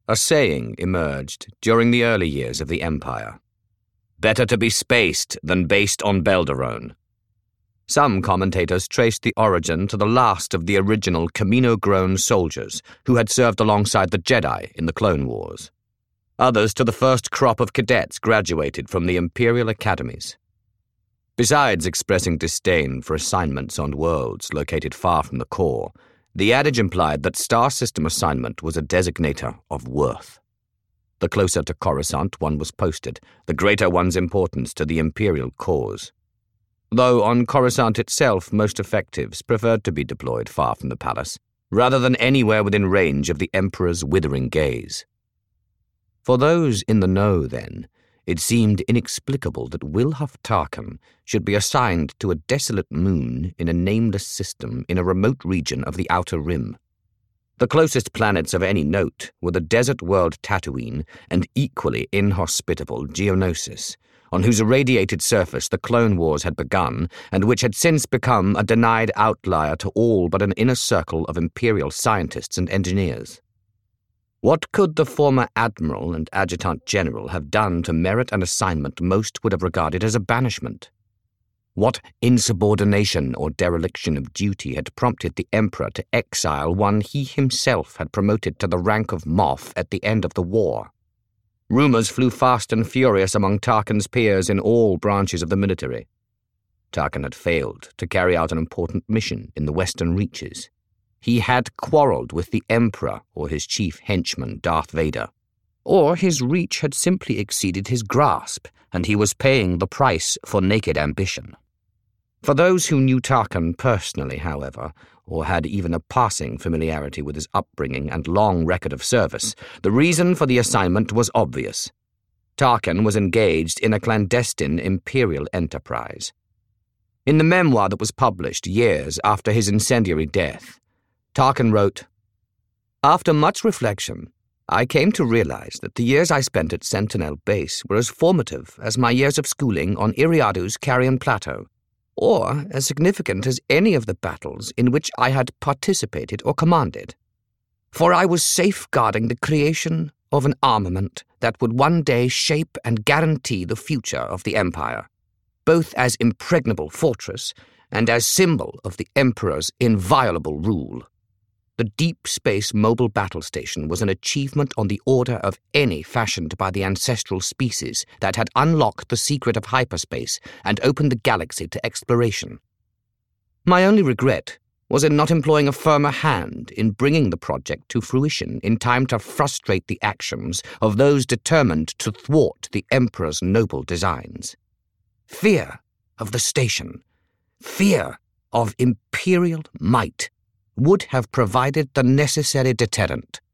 A saying emerged during the early years of the Empire. Better to be spaced than based on Belderone. Some commentators traced the origin to the last of the original Camino-grown soldiers who had served alongside the Jedi in the Clone Wars. Others to the first crop of cadets graduated from the Imperial academies. Besides expressing disdain for assignments on worlds located far from the core, the adage implied that star system assignment was a designator of worth. The closer to Coruscant one was posted, the greater one's importance to the Imperial cause. Though on Coruscant itself, most effectives preferred to be deployed far from the palace, rather than anywhere within range of the Emperor's withering gaze. For those in the know, then, it seemed inexplicable that Wilhuff Tarkin should be assigned to a desolate moon in a nameless system in a remote region of the Outer Rim. The closest planets of any note were the desert world Tatooine and equally inhospitable Geonosis, on whose irradiated surface the Clone Wars had begun and which had since become a denied outlier to all but an inner circle of Imperial scientists and engineers. What could the former Admiral and Adjutant General have done to merit an assignment most would have regarded as a banishment? What insubordination or dereliction of duty had prompted the Emperor to exile one he himself had promoted to the rank of Moff at the end of the war? Rumors flew fast and furious among Tarkin's peers in all branches of the military. Tarkin had failed to carry out an important mission in the Western Reaches. He had quarreled with the Emperor or his chief henchman, Darth Vader. Or his reach had simply exceeded his grasp, and he was paying the price for naked ambition. For those who knew Tarkin personally, however, or had even a passing familiarity with his upbringing and long record of service, the reason for the assignment was obvious. Tarkin was engaged in a clandestine Imperial enterprise. In the memoir that was published years after his incendiary death, Tarkin wrote, "After much reflection, I came to realize that the years I spent at Sentinel Base were as formative as my years of schooling on Iriadu's Carrion Plateau, or as significant as any of the battles in which I had participated or commanded. For I was safeguarding the creation of an armament that would one day shape and guarantee the future of the Empire, both as impregnable fortress and as symbol of the Emperor's inviolable rule. The Deep Space Mobile Battle Station was an achievement on the order of any fashioned by the ancestral species that had unlocked the secret of hyperspace and opened the galaxy to exploration. My only regret was in not employing a firmer hand in bringing the project to fruition in time to frustrate the actions of those determined to thwart the Emperor's noble designs. Fear of the station, fear of Imperial might, would have provided the necessary deterrent.